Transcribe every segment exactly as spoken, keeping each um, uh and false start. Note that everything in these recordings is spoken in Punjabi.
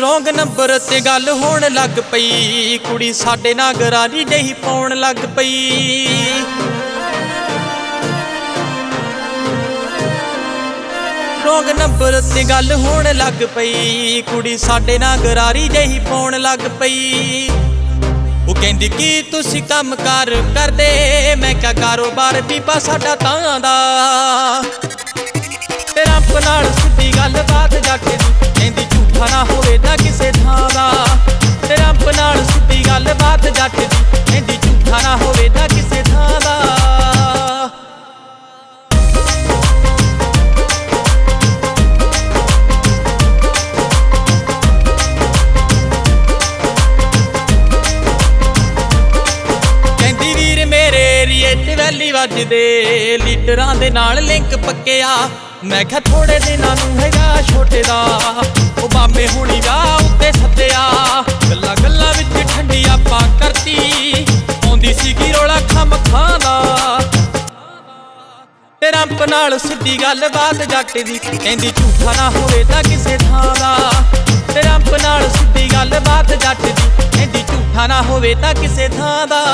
ਰੌਂਗ ਨੰਬਰ ਤੇ ਗੱਲ ਹੋਣ ਲੱਗ ਪਈ, ਕੁੜੀ ਸਾਡੇ ਨਾਲ ਗਰਾਰੀ ਜਿਹੀ ਪਾਉਣ ਲੱਗ ਪਈ। ਰੌਂਗ ਨੰਬਰ ਤੇ ਗੱਲ ਹੋਣ ਲੱਗ ਪਈ, ਕੁੜੀ ਸਾਡੇ ਨਾਲ ਗਰਾਰੀ ਜਿਹੀ ਪਾਉਣ ਲੱਗ ਪਈ। ਉਹ ਕਹਿੰਦੀ ਕੀ ਤੁਸੀਂ ਕੰਮ ਕਾਰ ਕਰਦੇ, ਮੈਂ ਕਿਹਾ ਕਾਰੋਬਾਰ ਬੀਬਾ ਸਾਡਾ ਤਾਂ ਦਾ। ਤੇ ਰੱਬ ਨਾਲ ਸਿੱਧੀ ਗੱਲ ਬਾਤ ਜੱਟ ਦੀ, ਕਹਿੰਦੀ ਝੂਠਾ ਨਾ ਹੋਵੇ ਨਾ ਕਿਸੇ ਥਾਂ ਦਾ। ਤੇ ਰੱਬ ਨਾਲ ਸਿੱਧੀ ਗੱਲ ਬਾਤ ਜੱਟ ਦੀ, ਕਹਿੰਦੀ ਝੂਠਾ ਨਾ ਹੋਵੇ ਨਾ ਕਿਸੇ ਥਾਂ ਦਾ। ਕਹਿੰਦੀ ਵੀਰ ਮੇਰੇ ਏਰੀਏ 'ਚ ਵੈਲੀ ਵੱਜਦੇ, ਲੀਡਰਾਂ ਦੇ ਨਾਲ ਲਿੰਕ ਪੱਕਿਆ। ਮੈਂ ਕਿਹਾ ਥੋੜੇ ਦਿਨਾਂ ਨੂੰ ਹੈਗਾ ਛੋਟੇ ਦਾ, ਉਹ ਬਾਮੇ ਹੋਣੀ ਵਿਆਹ ਉੱਤੇ ਸੱਦਿਆ। ਗੱਲਾਂ ਗੱਲਾਂ ਵਿੱਚ ਠੰਡੀ ਆਪਾਂ ਕਰਤੀ, ਆਉਂਦੀ ਸੀਗੀ ਰੌਲਾ ਖਮ ਖਾਂ ਦਾ। ਤੇ ਰੱਬ ਨਾਲ ਸਿੱਧੀ ਗੱਲ ਬਾਤ ਜੱਟ ਦੀ, ਕਹਿੰਦੀ ਝੂਠਾ ਨਾ ਹੋਵੇ ਤਾਂ ਕਿਸੇ ਥਾਂ ਦਾ। ਤੇ ਰੱਬ ਨਾਲ ਸਿੱਧੀ ਗੱਲ ਬਾਤ ਜੱਟ ਦੀ, ਕਹਿੰਦੀ ਝੂਠਾ ਨਾ ਹੋਵੇ ਤਾਂ ਕਿਸੇ ਥਾਂ ਦਾ।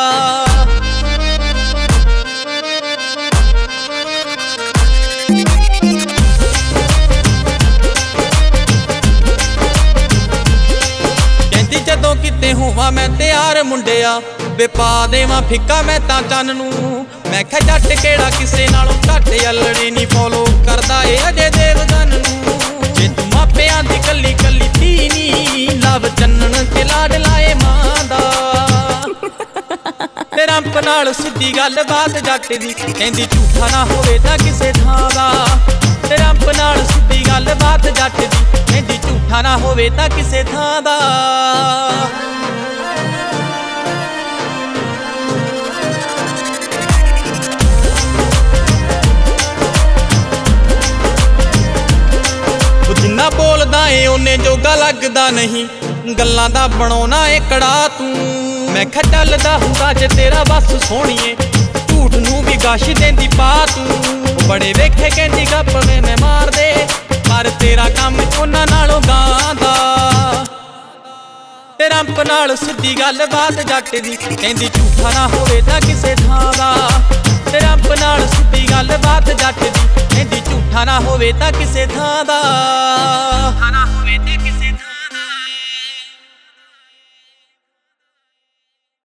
ਜਦੋਂ ਕਿਤੇ ਹੋਵਾਂ ਮੈਂ ਤਿਆਰ ਮੁੰਡਿਆ, ਵੇ ਪਾ ਦੇਵਾਂ ਫਿੱਕਾ ਮੈਂ ਤਾਂ ਚੰਨ ਨੂੰ। ਮੈਂ ਕਿਹਾ ਜੱਟ ਕਿਹੜਾ ਕਿਸੇ ਨਾਲੋਂ ਘੱਟ, ਅਲੜੀ ਨਹੀਂ ਫੋਲੋ ਕਰਦਾ ਏ ਅਜੇ ਦੇਵਗਨ ਨੂੰ। ਜੇ ਤੂੰ ਮਾਪਿਆਂ ਦੀ ਕੱਲੀ ਕੱਲੀ ਧੀ ਨੀ, ਲਵ ਚੰਨਣ ਤੇ ਲਾਡ ਲਾਏ ਮਾਂ ਦਾ। ਤੇ ਰੱਬ ਨਾਲ ਸਿੱਧੀ ਗੱਲ ਬਾਤ ਜੱਟ ਦੀ, ਕਹਿੰਦੀ ਝੂਠਾ ਨਾ ਹੋਵੇ ਤਾਂ ਕਿਸੇ ਥਾਂ ਦਾ। ਤੇ ਰੱਬ ਨਾਲ ਸਿੱਧੀ ਗੱਲ ਬਾਤ ਜੱਟ ਦੀ, ਕਹਿੰਦੀ ਝੂਠਾ ਨਾ ਹੋਵੇ ਤਾਂ ਕਿਸੇ ਥਾਂ ਦਾ। ਉਹ ਜਿੰਨਾ ਬੋਲਦਾ ਏ ਓਨੇ ਜੋਗਾ ਲੱਗਦਾ ਨਹੀਂ, ਗੱਲਾਂ ਦਾ ਬਣਾਉਣਾ ਏ ਕੜਾ ਤੂੰ। ਮੈਂ ਕਿਹਾ ਚੱਲਦਾ ਹੁੰਦਾ ਜੇ ਤੇਰਾ ਬਸ ਸੋਹਣੀਏ, ਝੂਠ ਨੂੰ ਵੀ ਗਾਸ਼ ਦੇਂਦੀ ਪਾ ਤੂੰ। ਬੜੇ ਵੇਖੇ ਕਹਿੰਦੀ ਗੱਪ ਮੈਂ ਮਾਰਦੇ, ਪਰ ਤੇਰਾ ਕੰਮ ਉਹਨਾਂ ਨਾਲੋਂ ਗਾਂ ਦਾ। ਤੇ ਰੱਬ ਨਾਲ ਸਿੱਧੀ ਗੱਲ ਬਾਤ ਜੱਟ ਦੀ, ਕਹਿੰਦੀ ਝੂਠਾ ਨਾ ਹੋਵੇ ਤਾਂ ਕਿਸੇ ਥਾਂ ਦਾ। ਤੇ ਰੱਬ ਨਾਲ ਸਿੱਧੀ ਗੱਲ ਬਾਤ ਜੱਟ ਦੀ, ਕਹਿੰਦੀ ਝੂਠਾ ਨਾ ਹੋਵੇ ਤਾਂ ਕਿਸੇ ਥਾਂ ਦਾ।